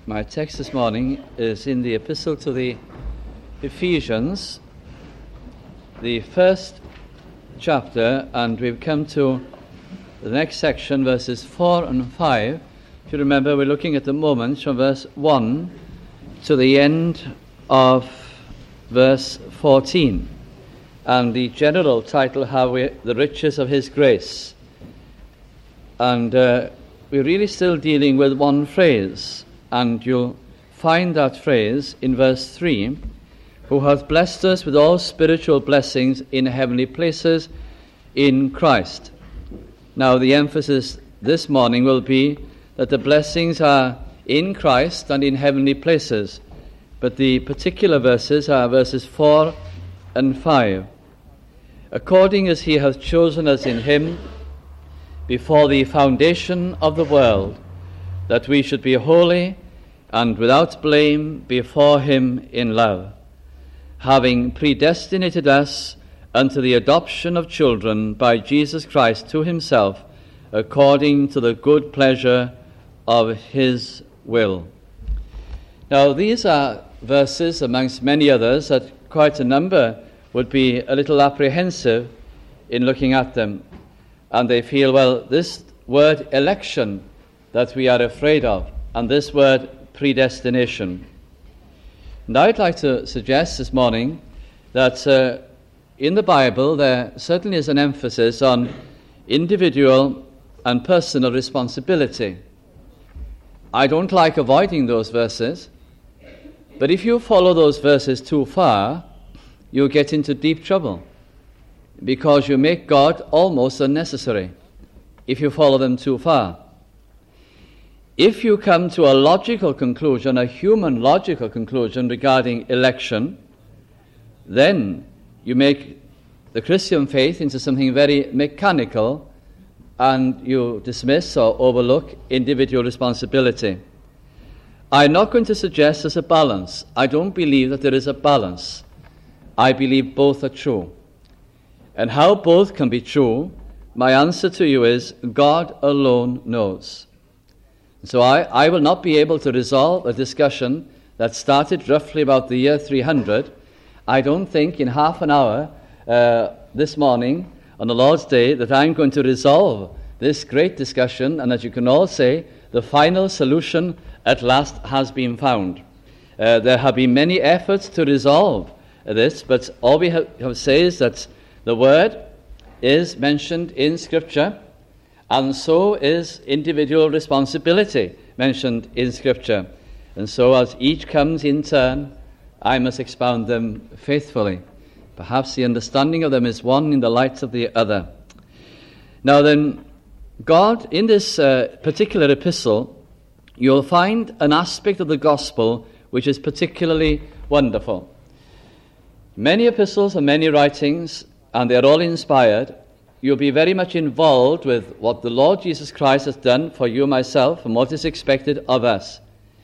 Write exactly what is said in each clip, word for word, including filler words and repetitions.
My text this morning is in the Epistle to the Ephesians, the first chapter, and we've come to the next section, verses four and five. If you remember, we're looking at the moment from verse one to the end of verse fourteen. And the general title, How we, the Riches of His Grace. And uh, we're really still dealing with one phrase. And you'll find that phrase in verse three, who hath blessed us with all spiritual blessings in heavenly places in Christ. Now the emphasis this morning will be that the blessings are in Christ and in heavenly places, but the particular verses are verses four and five. According as he hath chosen us in him before the foundation of the world, that we should be holy and without blame before him in love, having predestinated us unto the adoption of children by Jesus Christ to himself, according to the good pleasure of his will. Now these are verses, amongst many others, that quite a number would be a little apprehensive in looking at them. And they feel, well, this word election that we are afraid of, and this word predestination. And I'd like to suggest this morning that uh, in the Bible there certainly is an emphasis on individual and personal responsibility. I don't like avoiding those verses, but if you follow those verses too far, you'll get into deep trouble, because you make God almost unnecessary if you follow them too far. If you come to a logical conclusion, a human logical conclusion regarding election, then you make the Christian faith into something very mechanical, and you dismiss or overlook individual responsibility. I'm not going to suggest there's a balance. I don't believe that there is a balance. I believe both are true. And how both can be true, my answer to you is God alone knows. So I, I will not be able to resolve a discussion that started roughly about the year three hundred. I don't think in half an hour uh, this morning on the Lord's Day that I'm going to resolve this great discussion, and as you can all say, the final solution at last has been found. Uh, there have been many efforts to resolve this, but all we have, have to say is that the word is mentioned in Scripture, and so is individual responsibility mentioned in Scripture. And so as each comes in turn, I must expound them faithfully. Perhaps the understanding of them is one in the light of the other. Now then, God, in this uh, particular epistle, you'll find an aspect of the gospel which is particularly wonderful. Many epistles and many writings, and they're all inspired, you'll be very much involved with what the Lord Jesus Christ has done for you and myself and what is expected of us.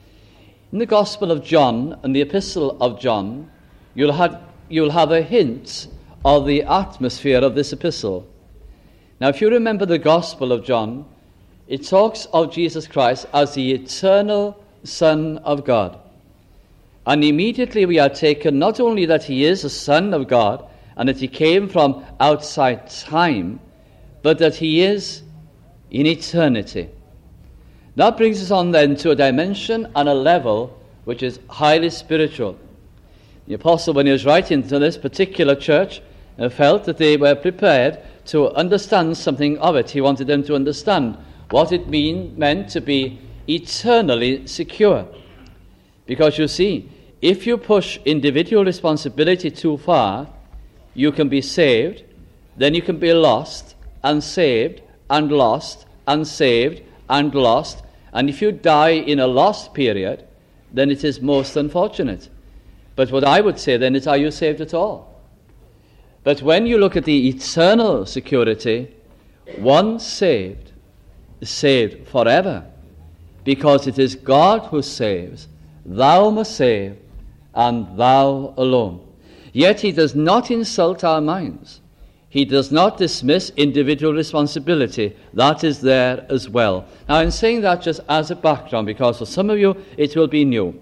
In the Gospel of John and the Epistle of John, you'll have, you'll have a hint of the atmosphere of this epistle. Now, if you remember the Gospel of John, it talks of Jesus Christ as the eternal Son of God. And immediately we are taken not only that he is a Son of God, and that he came from outside time, but that he is in eternity. That brings us on then to a dimension and a level which is highly spiritual. The apostle, when he was writing to this particular church, felt that they were prepared to understand something of it. He wanted them to understand what it mean, meant to be eternally secure. Because you see, if you push individual responsibility too far, you can be saved, then you can be lost, and saved, and lost, and saved, and lost. And if you die in a lost period, then it is most unfortunate. But what I would say then is, are you saved at all? But when you look at the eternal security, once saved is saved forever, because it is God who saves. Thou must save, and thou alone. Yet he does not insult our minds. he does not dismiss individual responsibility. That is there as well. Now, I'm saying that just as a background, because for some of you it will be new.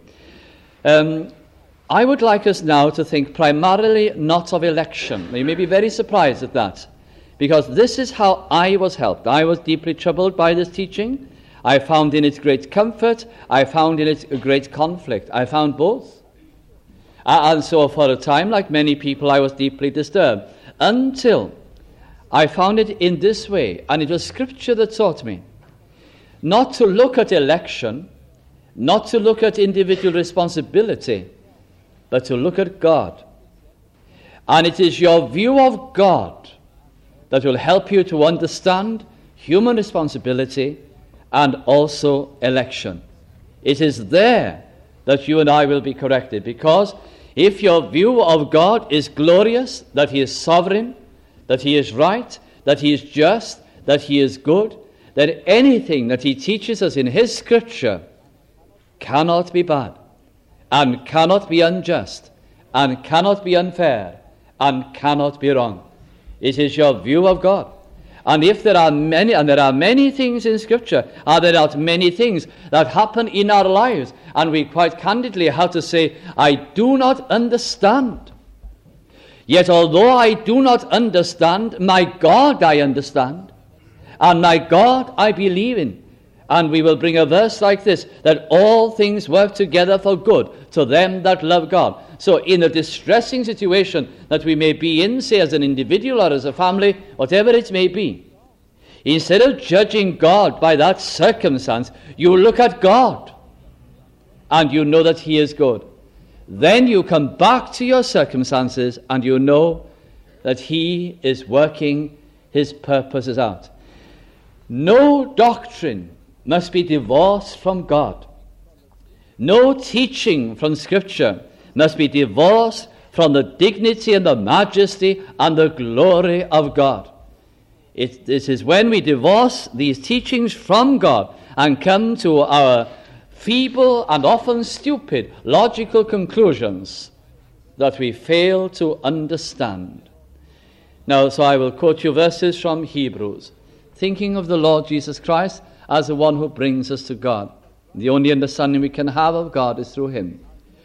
Um, I would like us now to think primarily not of election. You may be very surprised at that, because this is how I was helped. I was deeply troubled by this teaching. I found in it great comfort. I found in it a great conflict. I found both. And so for a time, like many people, I was deeply disturbed, until I found it in this way, and it was Scripture that taught me not to look at election, not to look at individual responsibility, but to look at God. And it is your view of God that will help you to understand human responsibility and also election. It is there that you and I will be corrected, because if your view of God is glorious, that he is sovereign, that he is right, that he is just, that he is good, then anything that he teaches us in his Scripture cannot be bad, and cannot be unjust, and cannot be unfair, and cannot be wrong. It is your view of God. And if there are many, and there are many things in Scripture, are there not many things that happen in our lives, and we quite candidly have to say, I do not understand. Yet although I do not understand, my God I understand, and my God I believe in. And we will bring a verse like this, that all things work together for good to them that love God. So in a distressing situation that we may be in, say as an individual or as a family, whatever it may be, instead of judging God by that circumstance, you look at God and you know that he is good. Then you come back to your circumstances and you know that he is working his purposes out. No doctrine must be divorced from God. No teaching from Scripture must be divorced from the dignity and the majesty and the glory of God. It, this is when we divorce these teachings from God and come to our feeble and often stupid logical conclusions that we fail to understand. Now, so I will quote you verses from Hebrews, thinking of the Lord Jesus Christ as the one who brings us to God. The only understanding we can have of God is through him.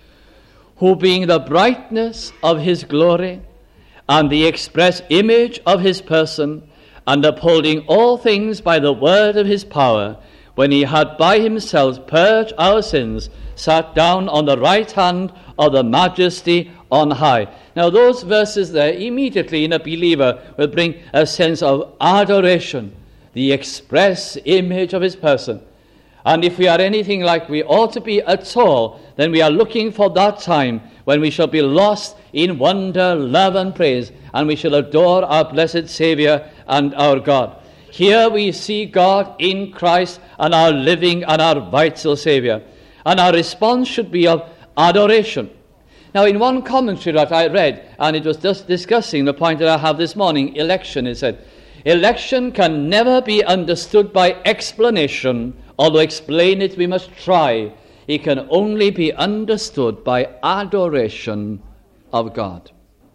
Who being the brightness of his glory and the express image of his person, and upholding all things by the word of his power, when he had by himself purged our sins, sat down on the right hand of the majesty on high. Now those verses there immediately in a believer will bring a sense of adoration, the express image of his person. And if we are anything like we ought to be at all, then we are looking for that time when we shall be lost in wonder, love, and praise, and we shall adore our blessed Saviour and our God. Here we see God in Christ and our living and our vital Saviour. And our response should be of adoration. Now, in one commentary that I read, and it was just discussing the point that I have this morning, election, it said, election can never be understood by explanation, although explain it we must try. It can only be understood by adoration of God.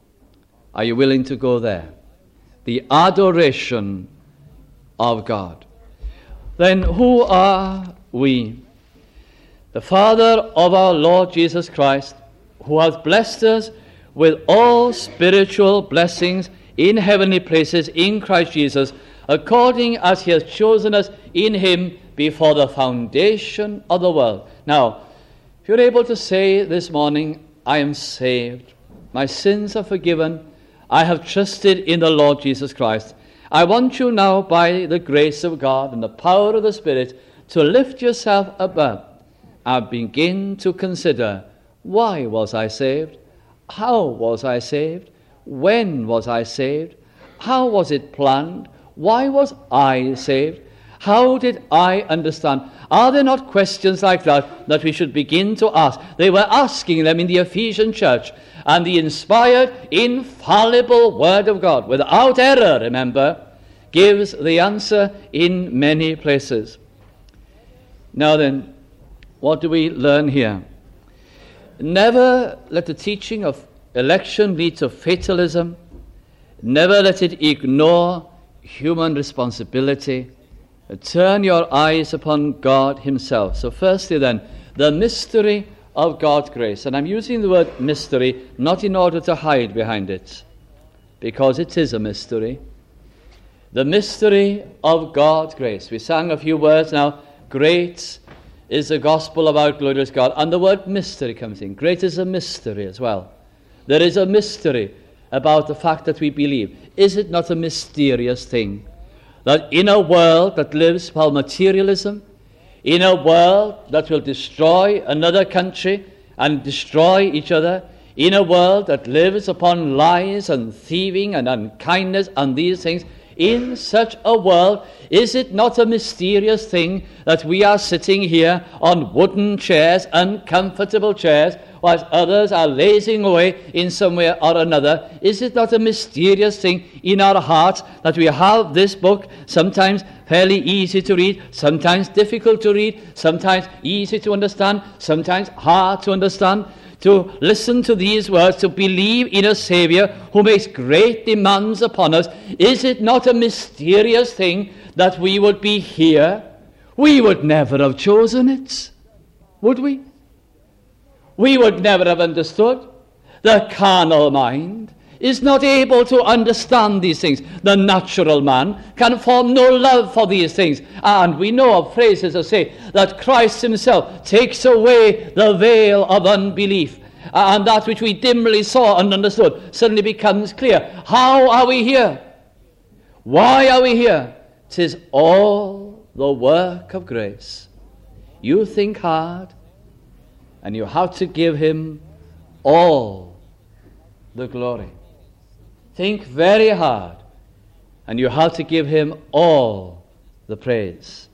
Are you willing to go there? The adoration of God. Then who are we? The Father of our Lord Jesus Christ, who has blessed us with all spiritual blessings in heavenly places in Christ Jesus, according as he has chosen us in him before the foundation of the world. Now, if you're able to say this morning, I am saved, my sins are forgiven, I have trusted in the Lord Jesus Christ, I want you now, by the grace of God and the power of the Spirit, to lift yourself above and begin to consider, why was I saved? How was I saved? When was I saved? How was it planned? Why was I saved? How did I understand? Are there not questions like that that we should begin to ask? They were asking them in the Ephesian church, and the inspired, infallible Word of God, without error, remember, gives the answer in many places. Now then, what do we learn here? Never let the teaching of election lead to fatalism. Never let it ignore human responsibility. Turn your eyes upon God himself. So firstly then, the mystery of God's grace. And I'm using the word mystery not in order to hide behind it, because it is a mystery. The mystery of God's grace. We sang a few words now. Great is the gospel of our glorious God. And the word mystery comes in. Great is a mystery as well. There is a mystery about the fact that we believe. Is it not a mysterious thing that in a world that lives for materialism, in a world that will destroy another country and destroy each other, in a world that lives upon lies and thieving and unkindness and these things, in such a world, is it not a mysterious thing that we are sitting here on wooden chairs, uncomfortable chairs, whilst others are lazing away in some way or another? Is it not a mysterious thing in our hearts that we have this book, sometimes fairly easy to read, sometimes difficult to read, sometimes easy to understand, sometimes hard to understand? To listen to these words, to believe in a Savior who makes great demands upon us. Is it not a mysterious thing that we would be here? We would never have chosen it, would we? We would never have understood. The carnal mind is not able to understand these things. The natural man can form no love for these things. And we know of phrases that say that Christ himself takes away the veil of unbelief, and that which we dimly saw and understood suddenly becomes clear. How are we here? Why are we here? 'Tis all the work of grace. You think hard, and you have to give him all the glory. Think very hard, and you have to give him all the praise.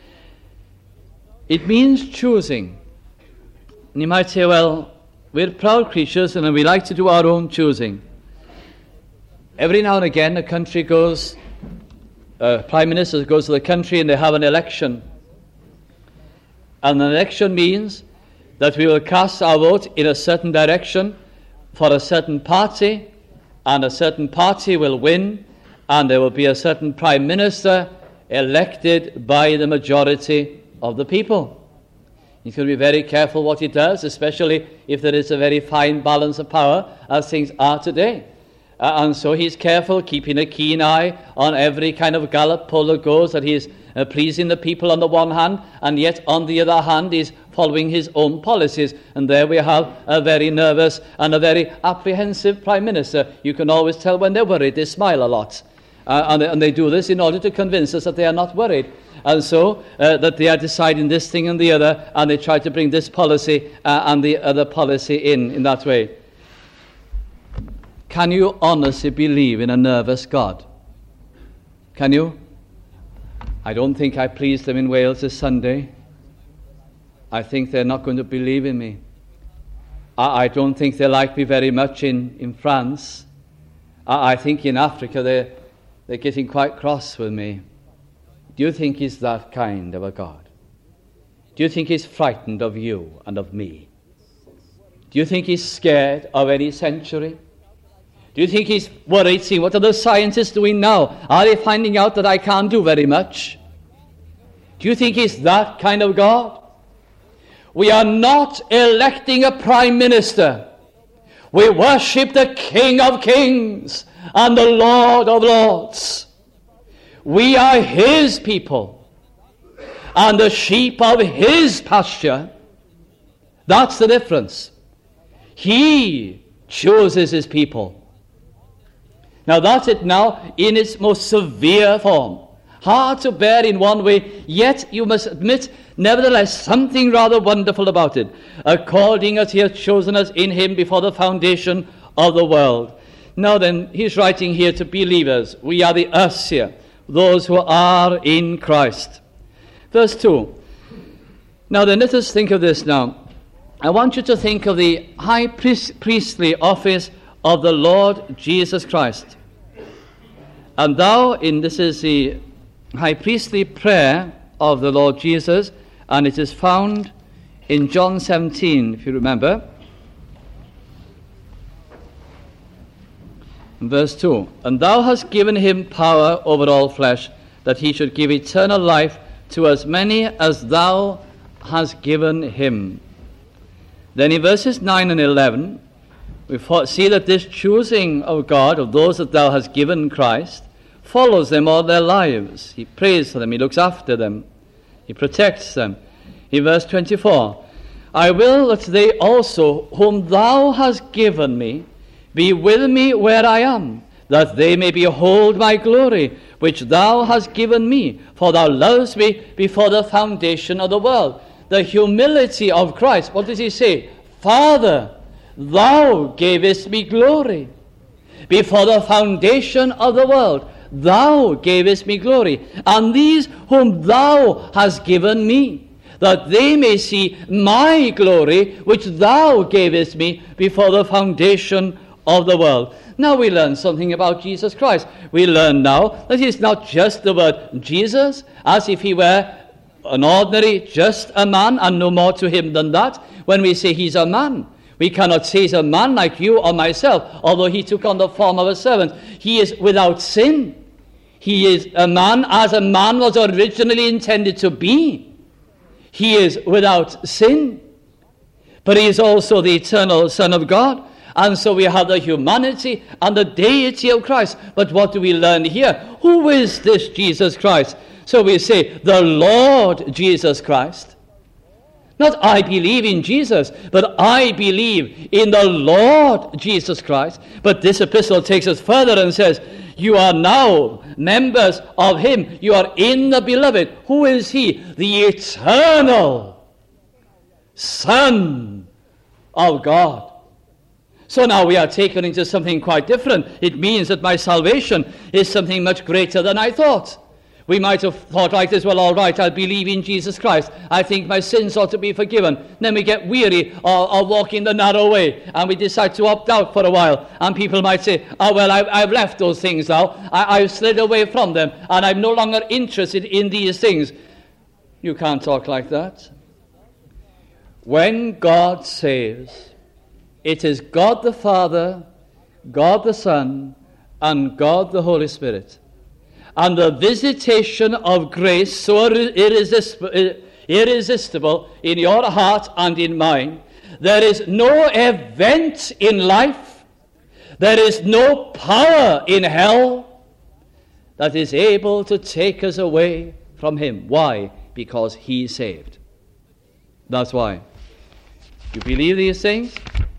It means choosing. And you might say, well, we're proud creatures and we like to do our own choosing. Every now and again a country goes, a prime minister goes to the country and they have an election. And an election means that we will cast our vote in a certain direction for a certain party, and a certain party will win, and there will be a certain prime minister elected by the majority of the people. He's going to be very careful what he does, especially if there is a very fine balance of power, as things are today. Uh, and so he's careful, keeping a keen eye on every kind of Gallup poll that goes, that he's uh, pleasing the people on the one hand, and yet on the other hand he's following his own policies. And there we have a very nervous and a very apprehensive prime minister. You can always tell when they're worried. They smile a lot. Uh, and, they, and they do this in order to convince us that they are not worried. And so uh, that they are deciding this thing and the other, and they try to bring this policy uh, and the other policy in, in that way. Can you honestly believe in a nervous God? Can you? I don't think I pleased them in Wales this Sunday. I think they're not going to believe in me. I, I don't think they like me very much in, in France. I, I think in Africa they're, they're getting quite cross with me. Do you think he's that kind of a God? Do you think he's frightened of you and of me? Do you think he's scared of any century? Do you think he's worried, seeing what are the scientists doing now? Are they finding out that I can't do very much? Do you think he's that kind of God? We are not electing a prime minister. We worship the King of Kings and the Lord of Lords. We are his people and the sheep of his pasture. That's the difference. He chooses his people. Now that's it now in its most severe form. Hard to bear in one way, yet you must admit, nevertheless, something rather wonderful about it. According as he has chosen us in him before the foundation of the world. Now then, he's writing here to believers. We are the us here, those who are in Christ. Verse two. Now then, let us think of this now. I want you to think of the high priest, priestly office of the Lord Jesus Christ. And thou, in this is the high priestly prayer of the Lord Jesus, and it is found in John seventeen, if you remember. Verse two, and thou hast given him power over all flesh, that he should give eternal life to as many as thou hast given him. Then in verses nine and eleven, we see that this choosing of God, of those that thou hast given Christ, follows them all their lives. He prays for them, he looks after them, he protects them. In verse twenty-four, I will that they also, whom thou hast given me, be with me where I am, that they may behold my glory, which thou hast given me, for thou lovest me before the foundation of the world. The humility of Christ. What does he say? Father, thou gavest me glory. Before the foundation of the world, thou gavest me glory. And these whom thou hast given me, that they may see my glory, which thou gavest me before the foundation of the world. Now we learn something about Jesus Christ. We learn now that he's not just the word Jesus, as if he were an ordinary, just a man, and no more to him than that. When we say he's a man, we cannot say he's a man like you or myself, although he took on the form of a servant. He is without sin. He is a man as a man was originally intended to be. He is without sin. But he is also the eternal Son of God. And so we have the humanity and the deity of Christ. But what do we learn here? Who is this Jesus Christ? So we say, the Lord Jesus Christ. Not I believe in Jesus, but I believe in the Lord Jesus Christ. But this epistle takes us further and says, you are now members of him. You are in the beloved. Who is he? The eternal Son of God. So now we are taken into something quite different. It means that my salvation is something much greater than I thought. We might have thought like this, well, all right, I believe in Jesus Christ. I think my sins ought to be forgiven. Then we get weary or, or walking the narrow way, and we decide to opt out for a while. And people might say, oh, well, I, I've left those things now. I, I've slid away from them, and I'm no longer interested in these things. You can't talk like that. When God saves, it is God the Father, God the Son, and God the Holy Spirit. And the visitation of grace so irresistible, irresistible in your heart and in mine. There is no event in life, there is no power in hell that is able to take us away from him. Why? Because he saved. That's why. You believe these things?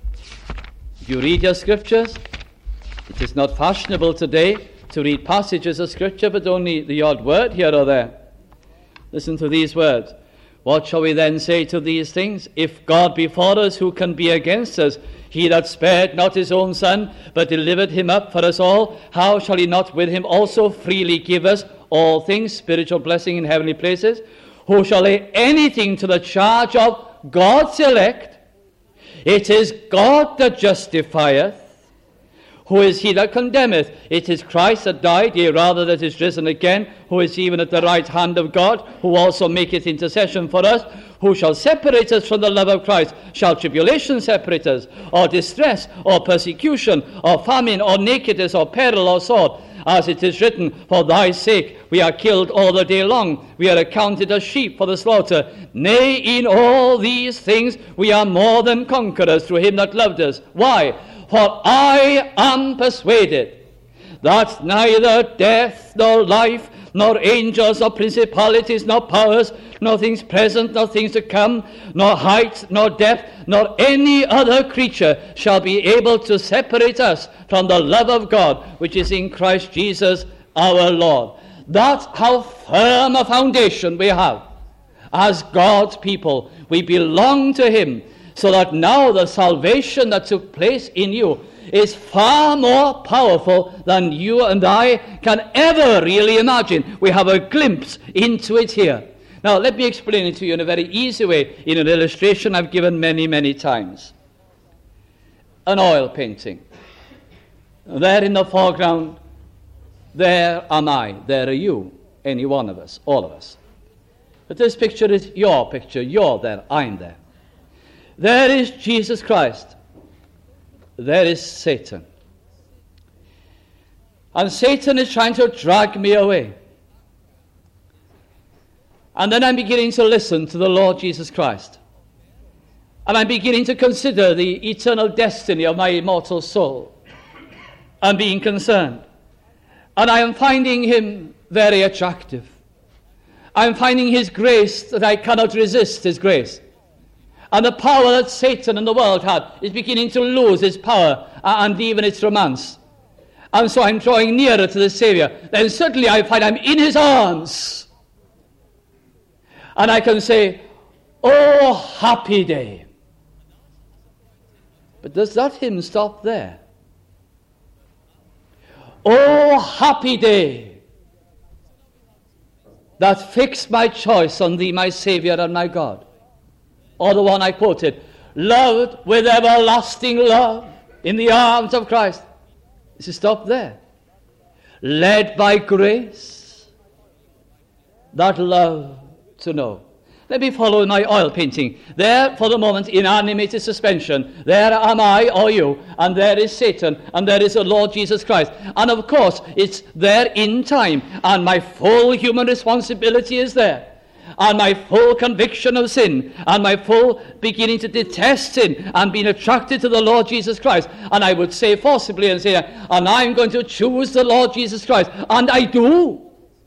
You read your scriptures. It is not fashionable today to read passages of scripture, but only the odd word here or there. Listen to these words. What shall we then say to these things? If God be for us, who can be against us? He that spared not his own Son, but delivered him up for us all, how shall he not with him also freely give us all things, spiritual blessing in heavenly places? Who shall lay anything to the charge of God's elect? It is God that justifieth. Who is he that condemneth? It is Christ that died, yea, rather that is risen again, who is even at the right hand of God, who also maketh intercession for us. Who shall separate us from the love of Christ? Shall tribulation separate us, or distress, or persecution, or famine, or nakedness, or peril, or sword? As it is written, for thy sake we are killed all the day long. We are accounted as sheep for the slaughter. Nay, in all these things we are more than conquerors through him that loved us. Why? For I am persuaded that neither death nor life, nor angels, nor principalities, nor powers, nor things present, nor things to come, nor height, nor depth, nor any other creature shall be able to separate us from the love of God, which is in Christ Jesus our Lord. That's how firm a foundation we have. As God's people, we belong to him, so that now the salvation that took place in you is far more powerful than you and I can ever really imagine. We have a glimpse into it here. Now, let me explain it to you in a very easy way, in an illustration I've given many, many times. An oil painting. There in the foreground, there am I, there are you, any one of us, all of us. But this picture is your picture. You're there, I'm there. There is Jesus Christ. There is Satan. And Satan is trying to drag me away. And then I'm beginning to listen to the Lord Jesus Christ. And I'm beginning to consider the eternal destiny of my immortal soul. And being concerned. And I am finding him very attractive. I am finding his grace that I cannot resist his grace. And the power that Satan and the world had is beginning to lose its power and even its romance. And so I'm drawing nearer to the Savior. Then suddenly I find I'm in his arms. And I can say, oh, happy day. But does that hymn stop there? Oh, happy day that fixed my choice on thee, my Savior and my God. Or the one I quoted, loved with everlasting love in the arms of Christ. Does it stop there? Led by grace, that love to know. Let me follow my oil painting. There, for the moment, in animated suspension, there am I or you, and there is Satan, and there is the Lord Jesus Christ. And of course, it's there in time, and my full human responsibility is there. And my full conviction of sin, and my full beginning to detest sin, and being attracted to the Lord Jesus Christ. And I would say forcibly and say, and I'm going to choose the Lord Jesus Christ. And I do.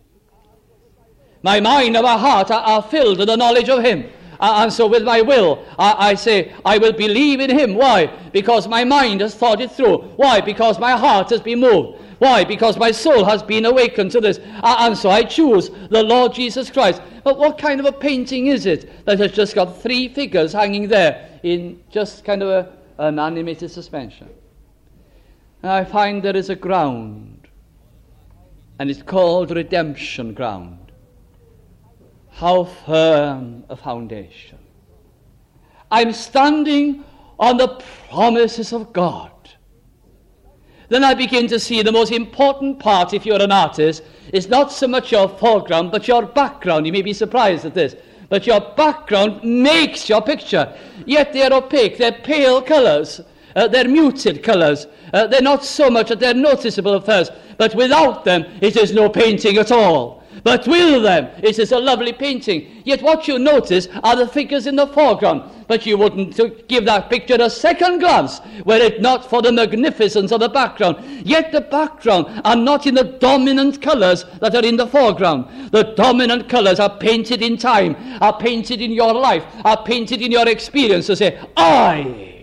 My mind and my heart are, are filled with the knowledge of him. Uh, and so with my will, I, I say, I will believe in him. Why? Because my mind has thought it through. Why? Because my heart has been moved. Why? Because my soul has been awakened to this. Uh, and so I choose the Lord Jesus Christ. But what kind of a painting is it that has just got three figures hanging there in just kind of a, an animated suspension? And I find there is a ground, and it's called redemption ground. How firm a foundation. I'm standing on the promises of God. Then I begin to see the most important part, if you're an artist, is not so much your foreground, but your background. You may be surprised at this. But your background makes your picture. Yet they're opaque, they're pale colors, uh, they're muted colors. Uh, they're not so much that they're noticeable at first, but without them, it is no painting at all. But with them, it is a lovely painting. Yet what you notice are the figures in the foreground. But you wouldn't give that picture a second glance were it not for the magnificence of the background. Yet the background are not in the dominant colors that are in the foreground. The dominant colors are painted in time, are painted in your life, are painted in your experience to say, I.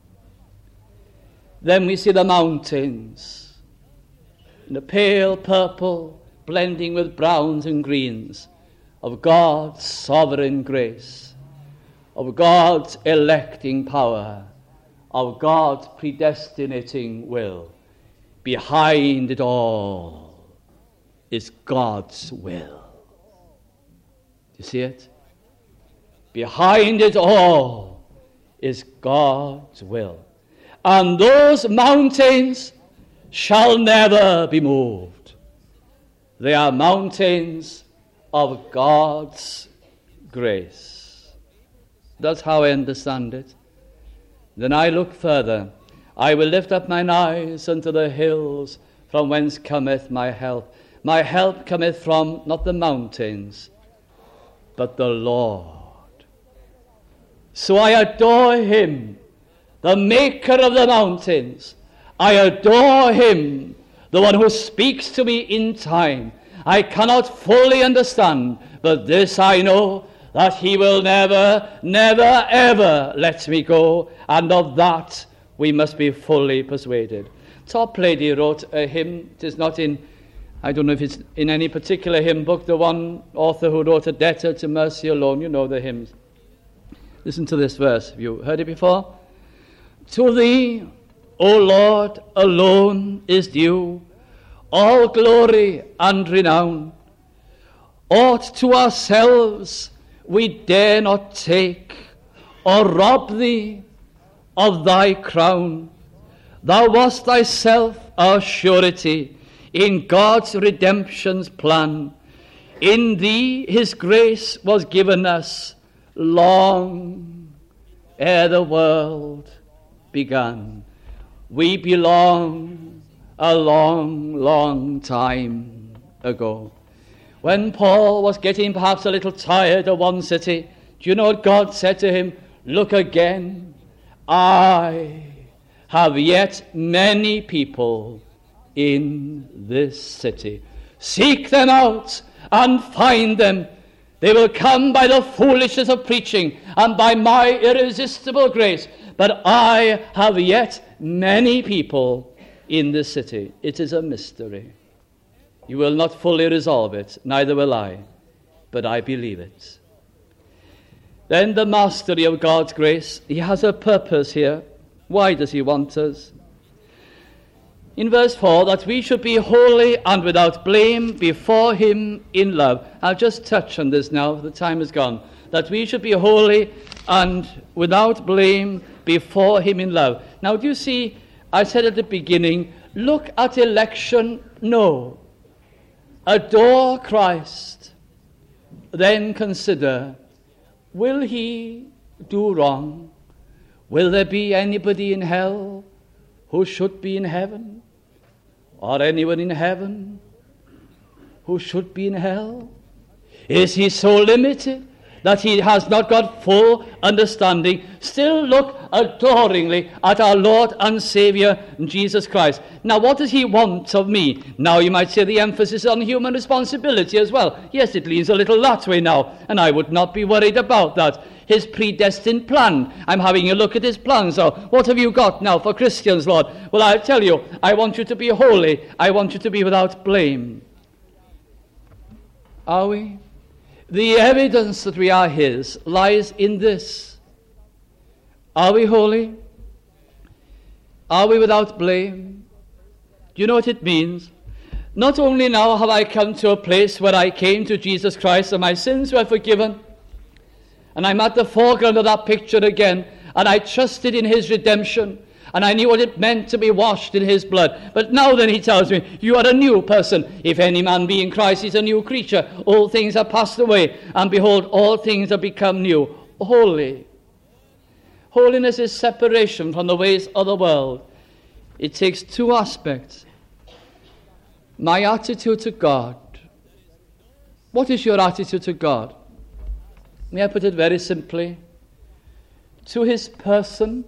Then we see the mountains in the pale purple, blending with browns and greens of God's sovereign grace, of God's electing power, of God's predestinating will. Behind it all is God's will. Do you see it? Behind it all is God's will. And those mountains shall never be moved. They are mountains of God's grace. That's how I understand it. Then I look further. I will lift up mine eyes unto the hills, from whence cometh my help. My help cometh from not the mountains, but the Lord. So I adore him, the maker of the mountains. I adore him, the one who speaks to me in time. I cannot fully understand, but this I know, that he will never, never, ever let me go, and of that we must be fully persuaded. Toplady wrote a hymn. It is not in, I don't know if it's in any particular hymn book, the one author who wrote A Debtor to Mercy Alone. You know the hymns. Listen to this verse. Have you heard it before? To thee, O Lord, alone is due all glory and renown. Aught to ourselves we dare not take, or rob thee of thy crown. Thou wast thyself our surety in God's redemption's plan. In thee his grace was given us long ere the world began. We belong a long, long time ago. When Paul was getting perhaps a little tired of one city, do you know what God said to him? Look again. I have yet many people in this city. Seek them out and find them. They will come by the foolishness of preaching and by my irresistible grace. But I have yet many people in this city. It is a mystery. You will not fully resolve it, neither will I, but I believe it. Then the mastery of God's grace, he has a purpose here. Why does he want us? In verse four, that we should be holy and without blame before him in love. I'll just touch on this now, the time is gone. That we should be holy and without blame before him in love. Now, do you see, I said at the beginning, look at election, no. Adore Christ. Then consider, will he do wrong? Will there be anybody in hell who should be in heaven? Or anyone in heaven who should be in hell? Is he so limited that he has not got full understanding? Still look adoringly at our Lord and Savior, Jesus Christ. Now, what does he want of me? Now, you might say the emphasis on human responsibility as well. Yes, it leans a little that way now, and I would not be worried about that. His predestined plan. I'm having a look at his plan. So, what have you got now for Christians, Lord? Well, I'll tell you, I want you to be holy. I want you to be without blame. Are we? The evidence that we are his lies in this. Are we holy? Are we without blame? Do you know what it means? Not only now have I come to a place where I came to Jesus Christ and my sins were forgiven, and I'm at the foreground of that picture again, and I trusted in his redemption, and I knew what it meant to be washed in his blood. But now then he tells me, you are a new person. If any man be in Christ, he's a new creature. All things are passed away, and behold, all things have become new. Holy. Holiness is separation from the ways of the world. It takes two aspects. My attitude to God. What is your attitude to God? May I put it very simply? To his person,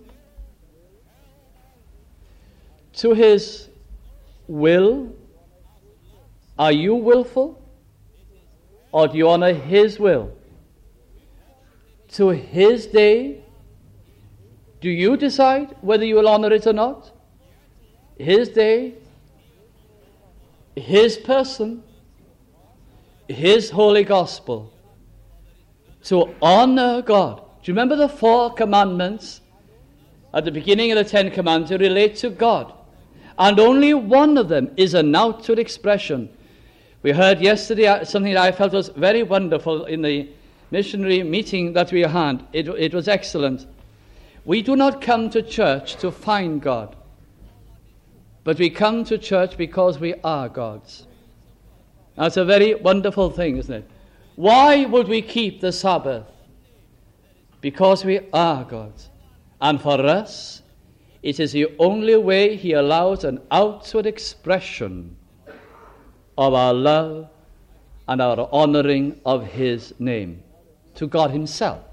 to his will. Are you willful? Or do you honor his will? To his day, do you decide whether you will honor it or not? His day, his person, his holy gospel. To honor God. Do you remember the four commandments at the beginning of the Ten Commandments to relate to God? And only one of them is an outward expression. We heard yesterday something that I felt was very wonderful in the missionary meeting that we had. It, it was excellent. We do not come to church to find God, but we come to church because we are God's. That's a very wonderful thing, isn't it? Why would we keep the Sabbath? Because we are God's. And for us, it is the only way he allows an outward expression of our love and our honoring of his name to God himself.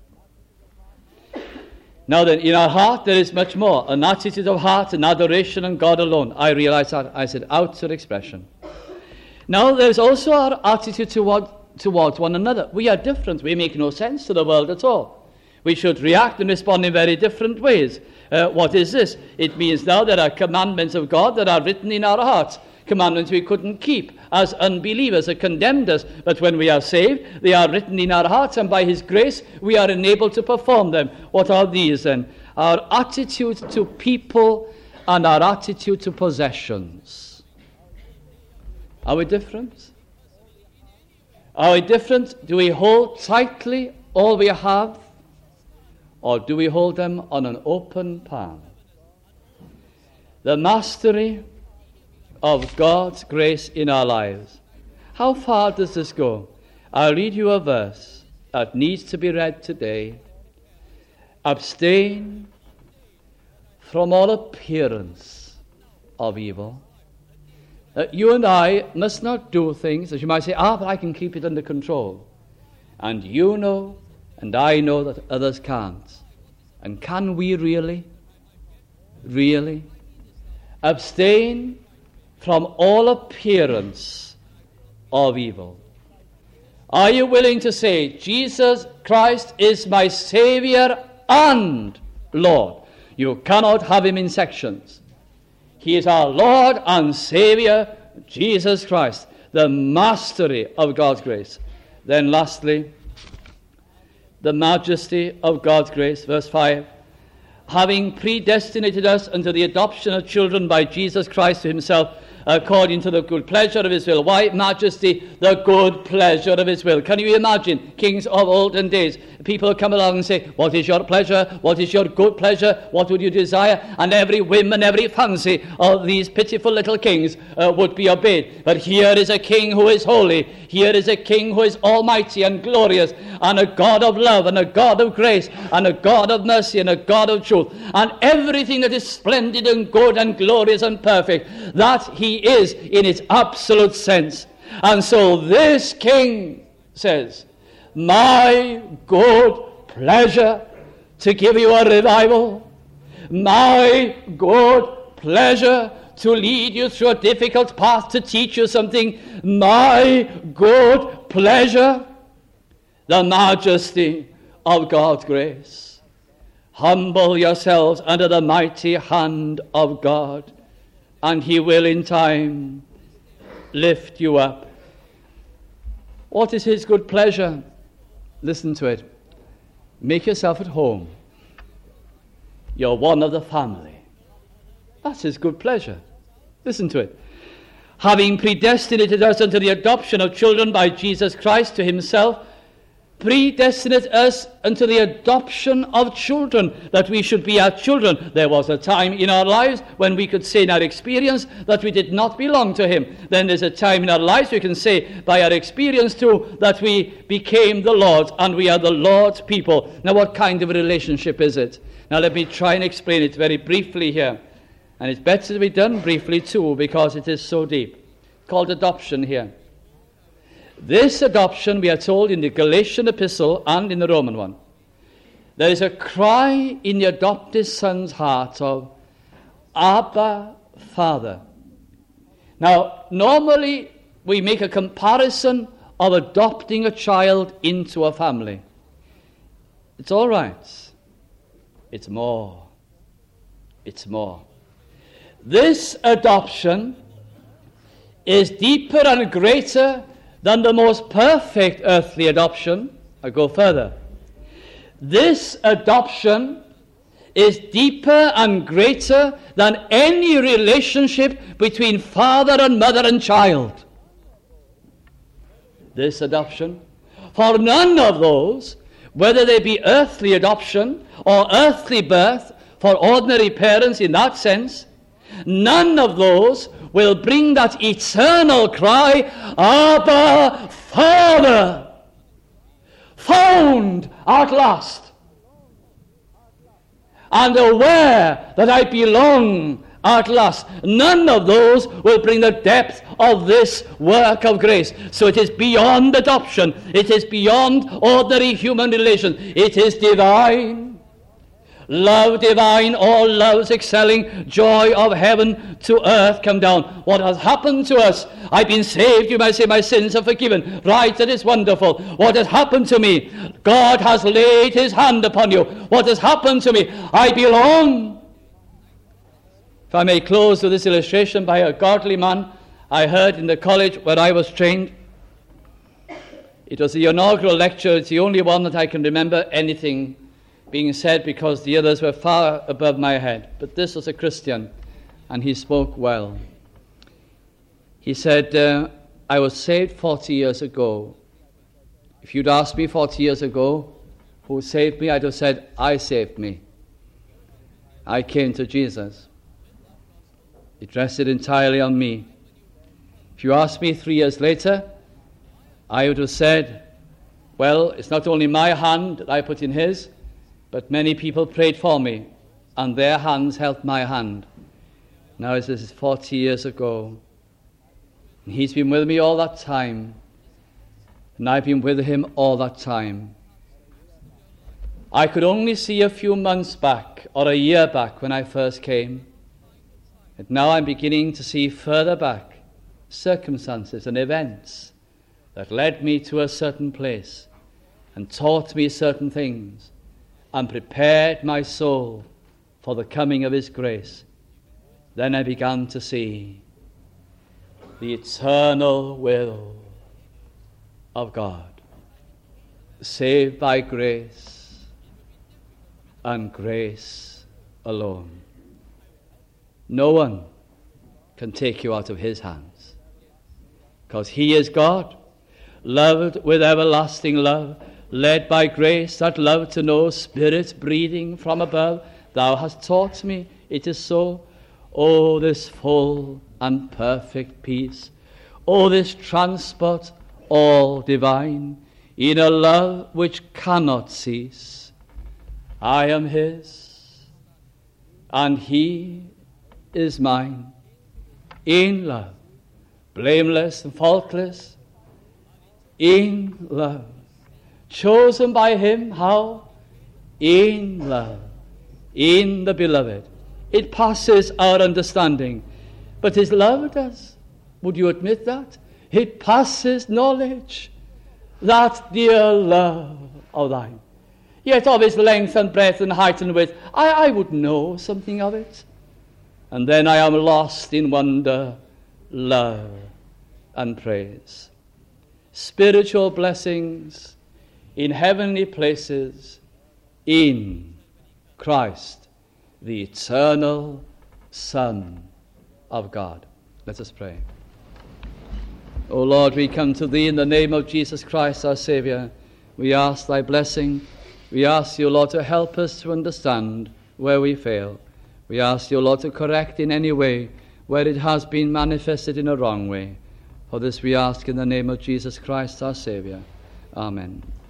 Now then, in our heart there is much more. An attitude of heart, an adoration and God alone. I realize that. I said outward expression. Now there's also our attitude toward, towards one another. We are different. We make no sense to the world at all. We should react and respond in very different ways. Uh, what is this? It means now there are commandments of God that are written in our hearts. Commandments we couldn't keep as unbelievers, that condemned us. But when we are saved, they are written in our hearts, and by his grace, we are enabled to perform them. What are these then? Our attitude to people and our attitude to possessions. Are we different? Are we different? Do we hold tightly all we have? Or do we hold them on an open palm? The mastery of God's grace in our lives. How far does this go? I'll read you a verse that needs to be read today. Abstain from all appearance of evil. Uh, you and I must not do things, as you might say, ah, but I can keep it under control. And you know, and I know that others can't. And can we really, really abstain from all appearance of evil? Are you willing to say, Jesus Christ is my Savior and Lord? You cannot have him in sections. He is our Lord and Savior, Jesus Christ, the mastery of God's grace. Then lastly, the majesty of God's grace, verse five. Having predestinated us unto the adoption of children by Jesus Christ to himself, according to the good pleasure of his will. Why majesty? The good pleasure of his will. Can you imagine kings of olden days? People come along and say, what is your pleasure? What is your good pleasure? What would you desire? And every whim and every fancy of these pitiful little kings uh, would be obeyed. But here is a king who is holy. Here is a king who is almighty and glorious, and a God of love, and a God of grace, and a God of mercy, and a God of truth. And everything that is splendid and good and glorious and perfect, that he is in its absolute sense. And so this king says, my good pleasure to give you a revival, my good pleasure to lead you through a difficult path, to teach you something, my good pleasure, the majesty of God's grace. Humble yourselves under the mighty hand of God, and he will in time lift you up. What is his good pleasure? Listen to it. Make yourself at home. You're one of the family. That's his good pleasure. Listen to it. Having predestinated us unto the adoption of children by Jesus Christ to himself, predestinate us unto the adoption of children, that we should be our children. There was a time in our lives when we could say in our experience that we did not belong to him. Then there's a time in our lives we can say by our experience too that we became the Lord's, and we are the Lord's people. Now what kind of a relationship is it? Now let me try and explain it very briefly here. And it's better to be done briefly too, because it is so deep. It's called adoption here. This adoption, we are told in the Galatian epistle and in the Roman one, there is a cry in the adopted son's heart of, Abba, Father. Now, normally we make a comparison of adopting a child into a family. It's all right. It's more. It's more. This adoption is deeper and greater than the most perfect earthly adoption. I go further. This adoption is deeper and greater than any relationship between father and mother and child. This adoption. For none of those, whether they be earthly adoption or earthly birth, for ordinary parents in that sense, none of those will bring that eternal cry, Abba, Father, found at last, and aware that I belong at last. None of those will bring the depth of this work of grace. So it is beyond adoption. It is beyond ordinary human relations. It is divine. Love divine, all loves excelling, joy of heaven to earth come down. What has happened to us? I've been saved, you might say, my sins are forgiven. Right, that is wonderful. What has happened to me? God has laid his hand upon you. What has happened to me? I belong. If I may close with this illustration by a godly man I heard in the college where I was trained. It was the inaugural lecture. It's the only one that I can remember anything being said, because the others were far above my head. But this was a Christian, and he spoke well. He said, uh, I was saved forty years ago. If you'd asked me forty years ago who saved me, I'd have said, I saved me. I came to Jesus. It rested entirely on me. If you asked me three years later, I would have said, well, it's not only my hand that I put in his, but many people prayed for me, and their hands held my hand. Now this is forty years ago. And he's been with me all that time, and I've been with him all that time. I could only see a few months back or a year back when I first came. And now I'm beginning to see further back circumstances and events that led me to a certain place and taught me certain things and prepared my soul for the coming of his grace. Then I began to see the eternal will of God, saved by grace and grace alone. No one can take you out of his hands, because he is God, loved with everlasting love, led by grace, that love to know, Spirit breathing from above. Thou hast taught me, it is so. Oh, this full and perfect peace, oh, this transport all divine, in a love which cannot cease. I am his, and he is mine, in love, blameless and faultless, in love, chosen by him, how? In love, in the beloved. It passes our understanding, but his love does. Would you admit that? It passes knowledge, that dear love of thine. Yet of its length and breadth and height and width, I, I would know something of it. And then I am lost in wonder, love, and praise. Spiritual blessings in heavenly places in Christ, the eternal Son of God. Let us pray. O Lord, we come to thee in the name of Jesus Christ, our Saviour. We ask thy blessing. We ask you, Lord, to help us to understand where we fail. We ask you, Lord, to correct in any way where it has been manifested in a wrong way. For this we ask in the name of Jesus Christ, our Saviour. Amen.